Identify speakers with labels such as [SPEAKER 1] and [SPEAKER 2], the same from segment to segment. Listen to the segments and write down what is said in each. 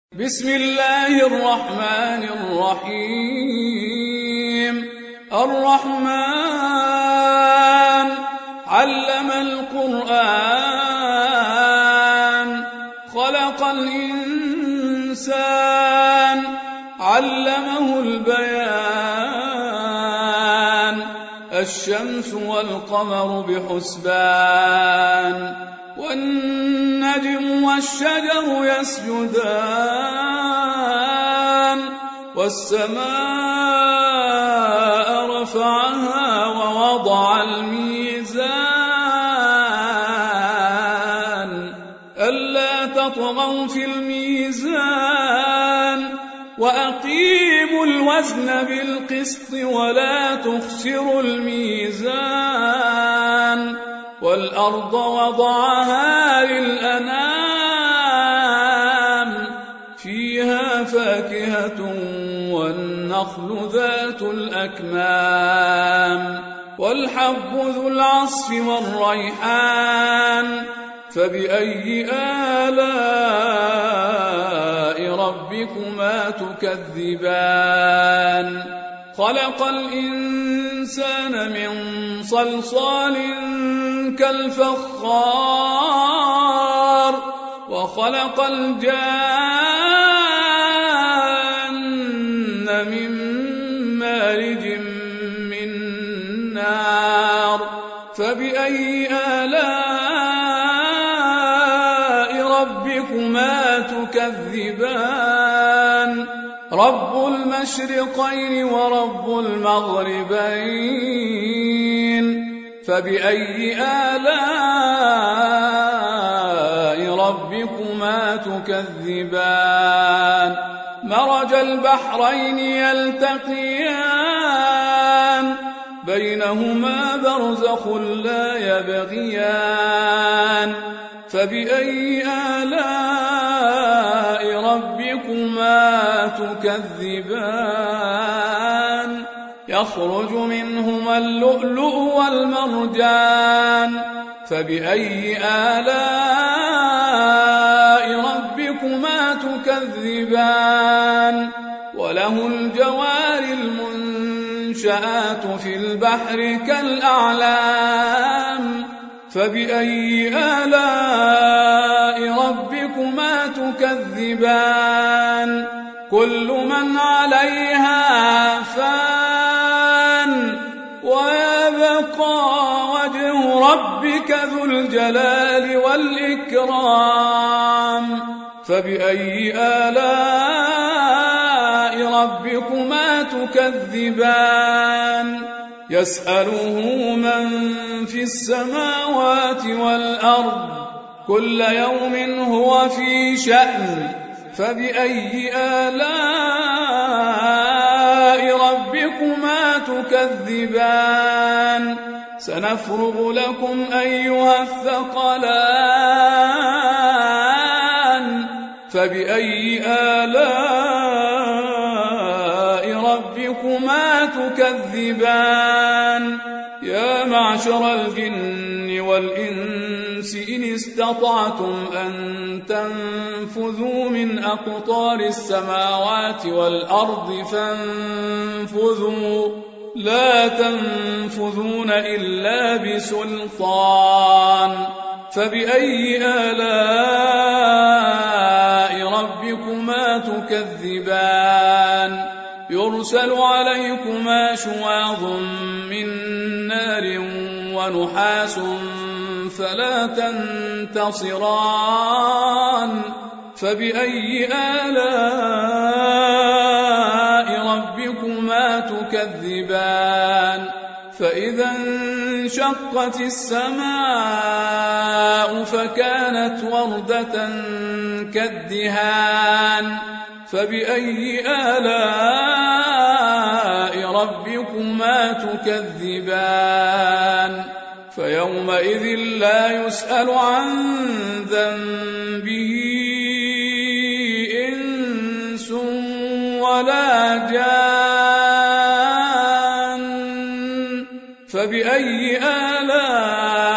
[SPEAKER 1] بسم الله الرحمن الرحيم الرحمن علم القرآن خلق الإنسان علمه البيان الشمس والقمر بحسبان والنجم والشجر يسجدان والسماء رفعها ووضع الميزان ألا تطغوا في الميزان وأقيموا الوزن بالقسط ولا تخسروا الميزان والأرض وضعها للأنام فيها فاكهة والنخل ذات الأكمام والحب ذو العصف والريحان فبأي آلاء ربكما تكذبان خلق الإنسان من صلصال كالفخار وخلق الجان من مارج من نار فبأي آلاء ربكما تكذبان رب المشرقين ورب المغربين فبأي آلاء ربكما تكذبان مرج البحرين يلتقيان بينهما برزخ لا يبغيان فبأي آلاء ربكما تكذبان يخرج منهما اللؤلؤ والمرجان فبأي آلاء ربكما تكذبان وله الجوار المنشآت في البحر كالأعلام فبأي آلاء ربكما تكذبان كل من عليها فان ويبقى وجه ربك ذو الجلال والإكرام فبأي آلاء ربكما تكذبان يسأله من في السماوات والأرض كل يوم هو في شأن فبأي آلاء ربكما تكذبان سنفرغ لكم أيها الثقلان فبأي آلاء ربكما تكذبان يا معشر الجن والإنس إن استطعتم أن تنفذوا من أقطار السماوات والأرض فانفذوا لا تنفذون إلا بسلطان فبأي آلاء ربكما تكذبان يرسل عليكما شواظ من نار ونحاس فلا تنتصران فبأي آلاء ربكما تكذبان فإذا انشقت السماء فكانت وردة كالدهان فبأي آلاء ربكما تكذبان فيومئذ لا يسأل عن ذنبه إنس ولا جان فبأي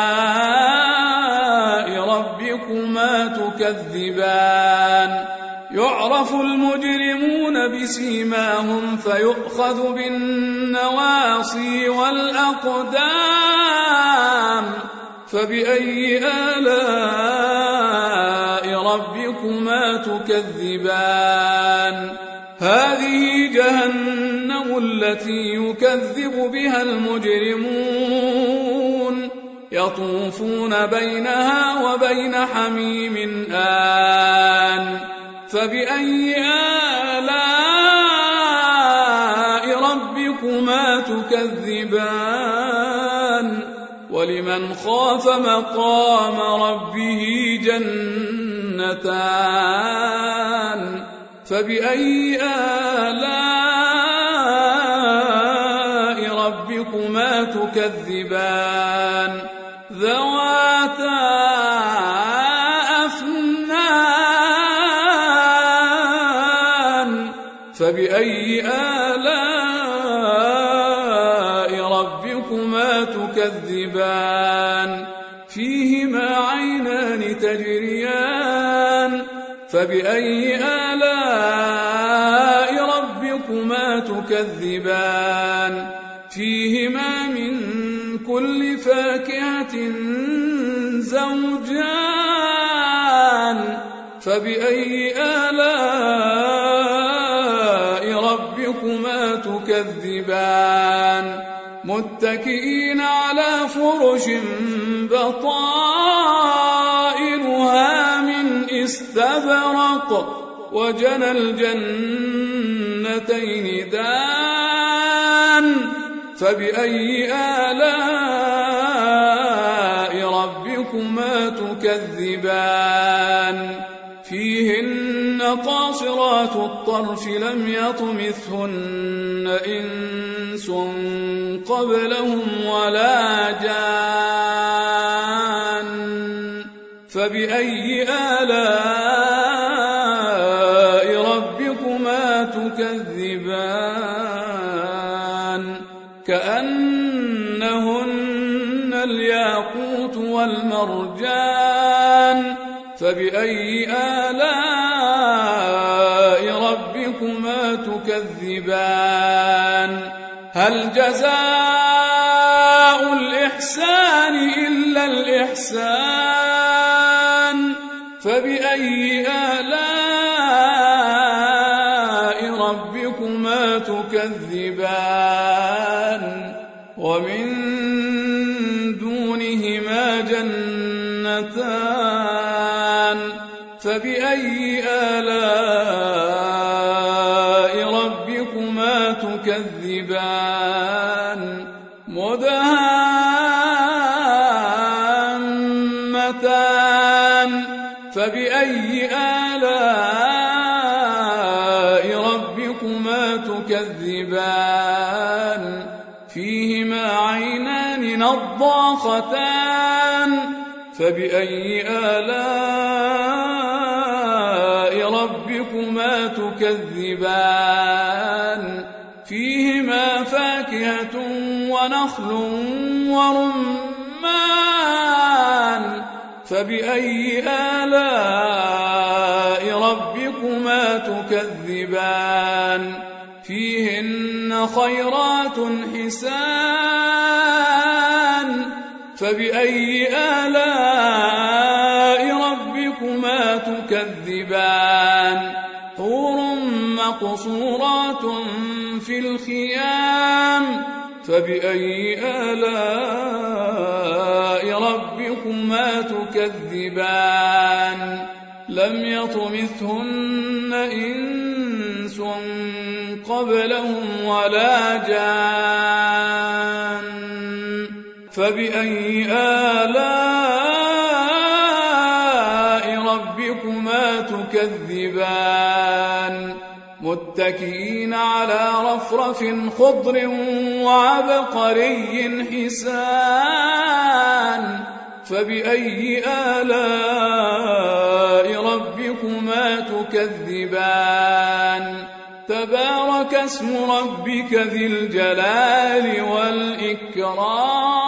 [SPEAKER 1] آلاء ربكما تكذبان يعرف المجرمون بسيماهم فيؤخذ بالنواصي والأقدام فبأي آلاء ربكما تكذبان هذه جهنم التي يكذب بها المجرمون يطوفون بينها وبين حميم آن فبأي آلاء ربكما تكذبان ولمن خاف مقام ربه جنتان فبأي آلاء ربكما تكذبان ذواتا أفنان فبأي آلاء ربكما تكذبان فيهما عينان تجريان فبأي آلاء ربكما تكذبان فيهما من كل فاكهة زوجان فبأي آلاء ربكما تكذبان متكئين على فرش بطائنها من استبرق وجنى الجنتين دان فبأي آلاء ربكما تكذبان فيهن قاصرات الطرف لم يطمثهن إنس قبلهم ولا جان فبأي آلاء ربكما تكذبان كأنهن الياقوت والمرجان فبأي آلاء ربكما تكذبان هل جزاء الإحسان إلا الإحسان فبأي آلاء ربكما تكذبان ومن دونهما جنتان فبأي آلاء ربكما تكذبان مدهامتان فبأي آلاء ربكما تكذبان فيهما عينان نضاختان فبأي آلاء ربكما تكذبان فيهما فاكهة ونخل ورمان فبأي آلاء ربكما تكذبان فيهن خيرات حسان فبأي آلاء ربكما تكذبان حور مقصورات في الخيام فبأي آلاء ربكما تكذبان لم يطمثهن إنس قبلهم ولا جان فبأي آلاء ربكما تكذبان متكئين على رفرف خضر وعبقري حسان فبأي آلاء ربكما تكذبان تبارك اسم ربك ذي الجلال والإكرام